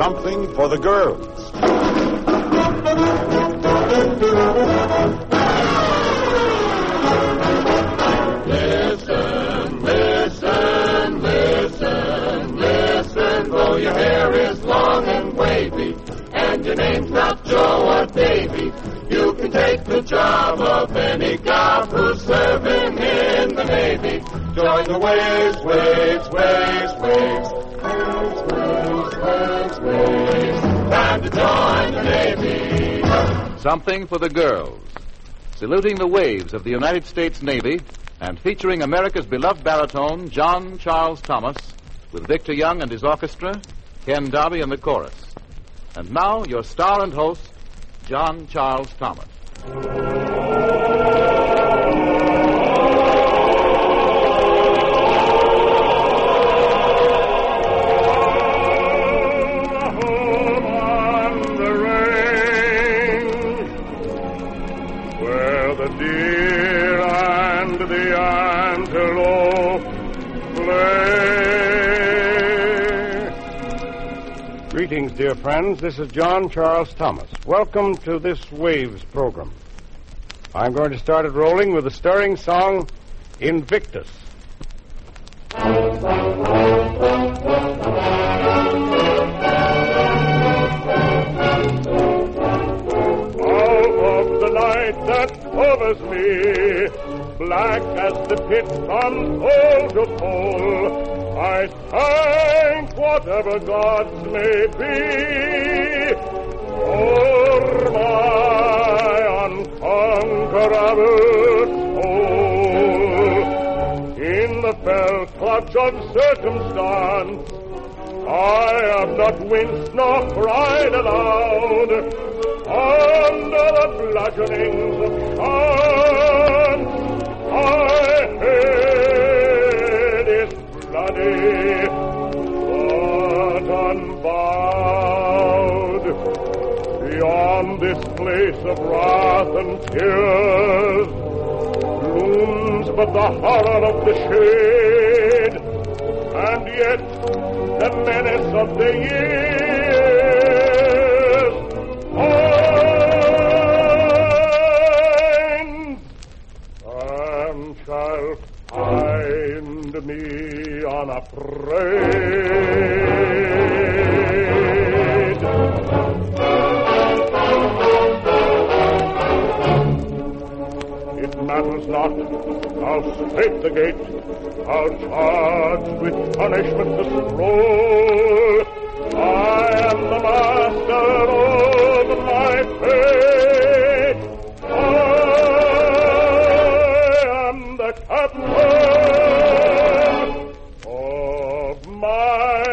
something for the girls. Listen, listen, listen, listen, though your hair is long and wavy, and your name's not Joe or Davy, you can take the job of any cop who's serving in the Navy. Join the waves, waves, waves, waves, waves, waves, waves, waves. Time to join the Navy. Something for the girls. Saluting the waves of the United States Navy and featuring America's beloved baritone, John Charles Thomas, with Victor Young and his orchestra, Ken Darby and the chorus. And now, your star and host, John Charles Thomas. Greetings, dear friends. This is John Charles Thomas. Welcome to this Waves program. I'm going to start it rolling with the stirring song, Invictus. All of the night that covers me, black as the pit from pole to pole, I thank whatever gods may be for my unconquerable soul. In the fell clutch of circumstance, I have not winced nor cried aloud. Under the bludgeonings of chance, my head is bloody, but unbowed. Beyond this place of wrath and tears looms but the horror of the shade, and yet the menace of the years finds and shall find me unafraid. It matters not how straight the gate, how charged with punishment the scroll. I am the master of my fate. I am the captain of my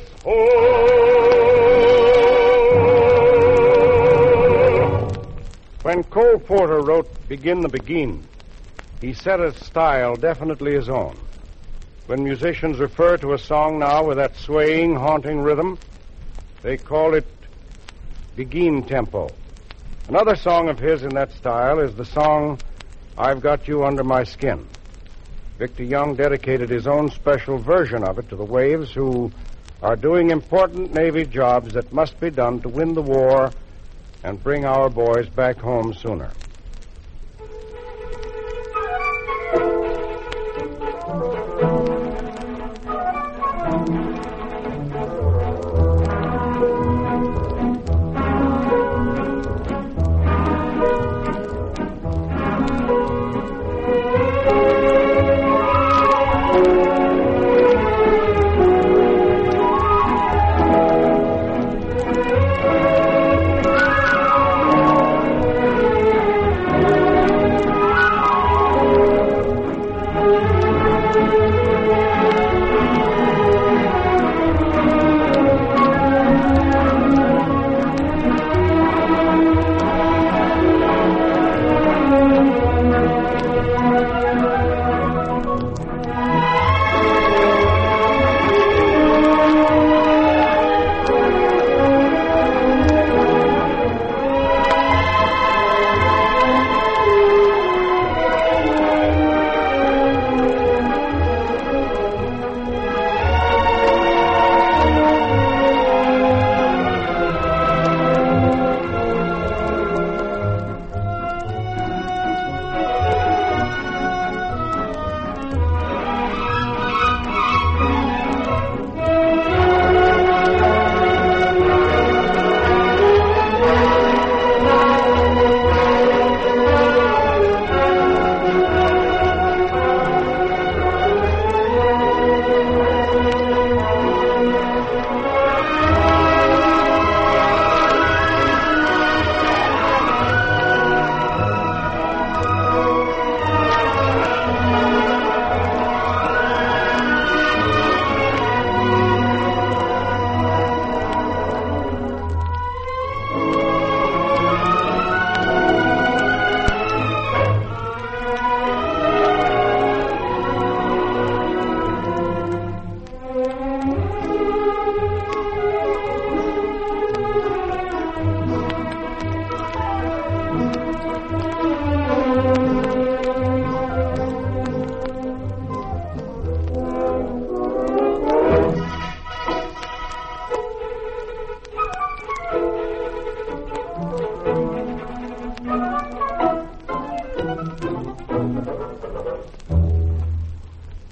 soul. When Cole Porter wrote Begin the Begin, he set a style definitely his own. When musicians refer to a song now with that swaying, haunting rhythm, they call it Begin tempo. Another song of his in that style is the song I've Got You Under My Skin. Victor Young dedicated his own special version of it to the Waves, who are doing important Navy jobs that must be done to win the war and bring our boys back home sooner.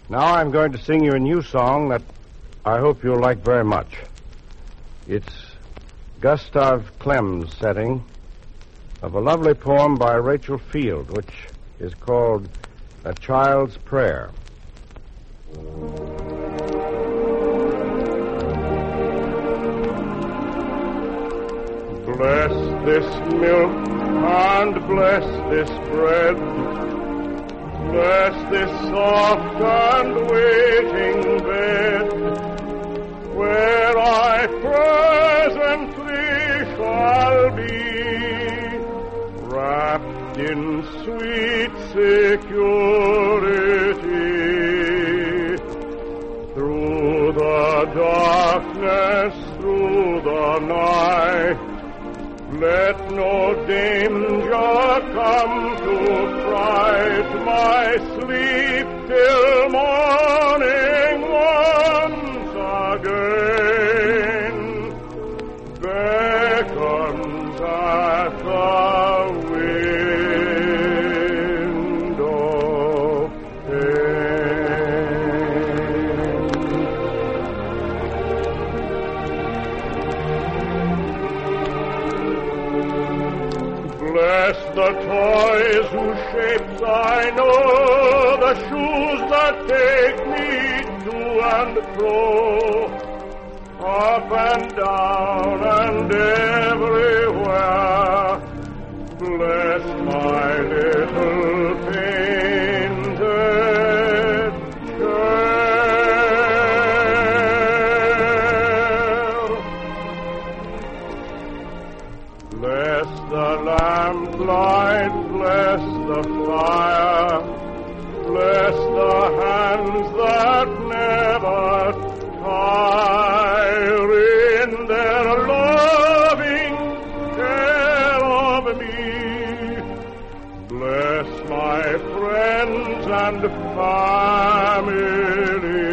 Now I'm going to sing you a new song that I hope you'll like very much. It's Gustav Klem's setting of a lovely poem by Rachel Field, which is called A Child's Prayer. Bless this milk and bless this bread. Bless this soft and waiting bed, where I presently shall be, wrapped in sweet security. Through the darkness, through the night, let no danger come to fright my sleep till morning once again beckons at the window pane. Bless the toys whose shapes I know, the shoes that take me to and fro, up and down and everywhere. Bless my little painted chair. Bless the lamplight, bless the fire, bless the hands that never tire in their loving care of me. Bless my friends and family.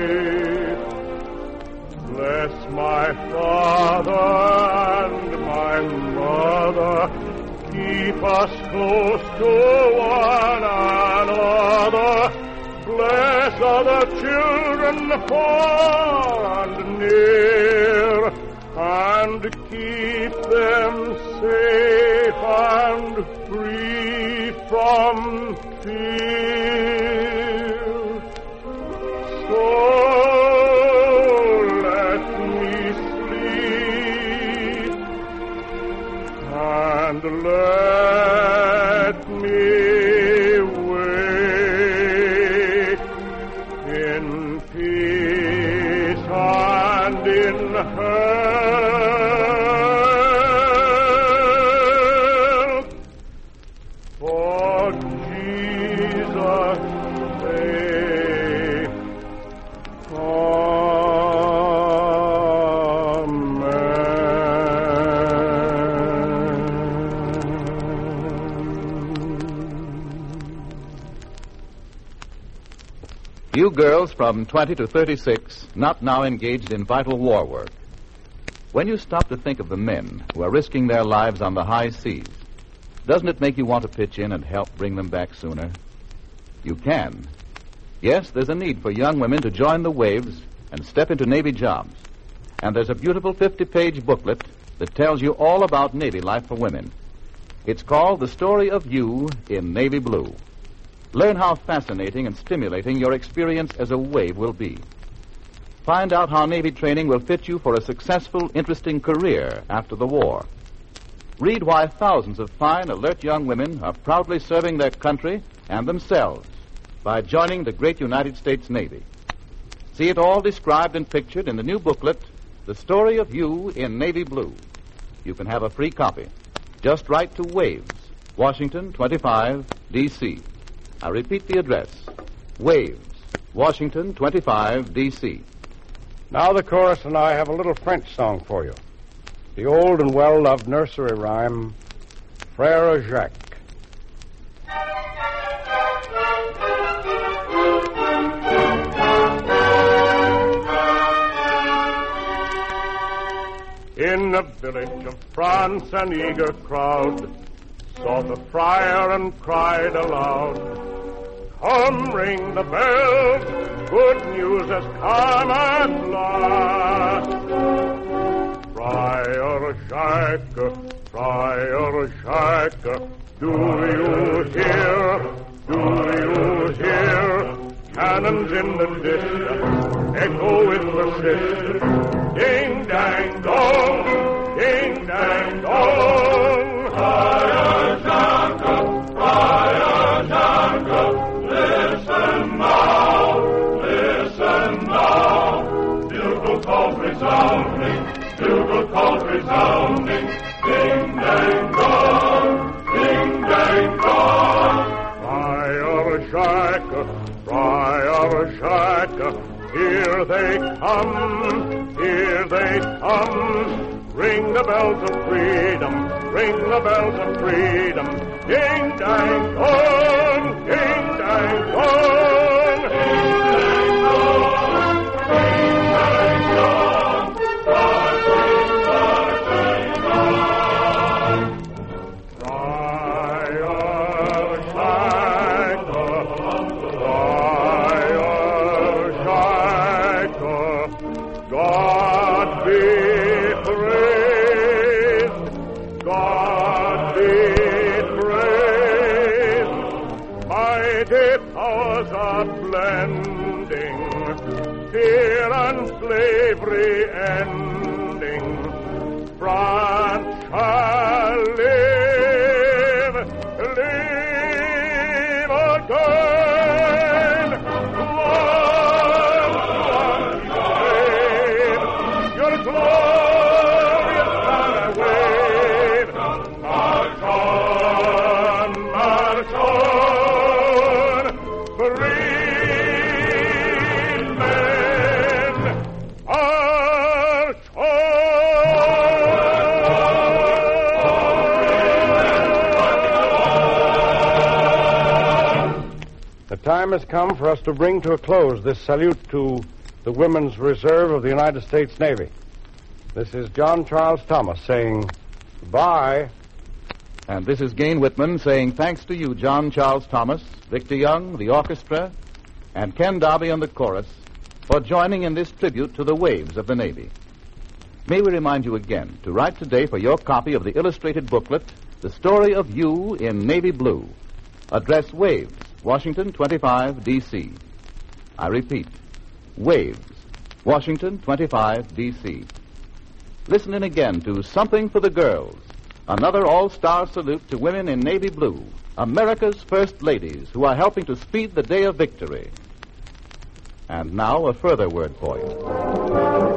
Bless my father and my mother. Keep us close to one another. Bless other children far and near, and keep them safe and free from fear. So let me sleep, and let me wake in peace and in health. For Jesus' sake. You girls from 20 to 36, not now engaged in vital war work. When you stop to think of the men who are risking their lives on the high seas, doesn't it make you want to pitch in and help bring them back sooner? You can. Yes, there's a need for young women to join the waves and step into Navy jobs. And there's a beautiful 50-page booklet that tells you all about Navy life for women. It's called The Story of You in Navy Blue. Learn how fascinating and stimulating your experience as a wave will be. Find out how Navy training will fit you for a successful, interesting career after the war. Read why thousands of fine, alert young women are proudly serving their country and themselves by joining the great United States Navy. See it all described and pictured in the new booklet, The Story of You in Navy Blue. You can have a free copy. Just write to Waves, Washington 25, D.C. I repeat the address, Waves, Washington 25, D.C. Now the chorus and I have a little French song for you. The old and well-loved nursery rhyme, Frère Jacques. In the village of France, an eager crowd saw the friar and cried aloud, come, ring the bells. Good news has come at last. Friar Shack, do you hear? Do you hear? Cannons in the distance echo with persistence. Ding, dang, dong, ding, dang, dong. Friar Shack, listen now. Bugle calls resounding. Ding, dang, dong, ding, dang, dong. Friar Shack, here they come. Ring the bells of freedom, ring the bells of freedom. Ding, dang, dong, ding, dang, dong. Ding, dang, dong, ding, dang, dong. Marching, marching on. Friar Shack, God be praised, God be praised. Mighty powers are blending, fear and slavery ending. France shall live again. Your glorious banner wave. March on, freedmen, march on. The time has come for us to bring to a close this salute to the Women's Reserve of the United States Navy. This is John Charles Thomas saying goodbye. And this is Gain Whitman saying thanks to you, John Charles Thomas, Victor Young, the orchestra, and Ken Darby on the chorus for joining in this tribute to the waves of the Navy. May we remind you again to write today for your copy of the illustrated booklet, The Story of You in Navy Blue. Address Waves, Washington 25, D.C. I repeat, Waves, Washington 25, D.C. Listen in again to Something for the Girls, another all-star salute to women in Navy Blue, America's first ladies who are helping to speed the day of victory. And now a further word for you.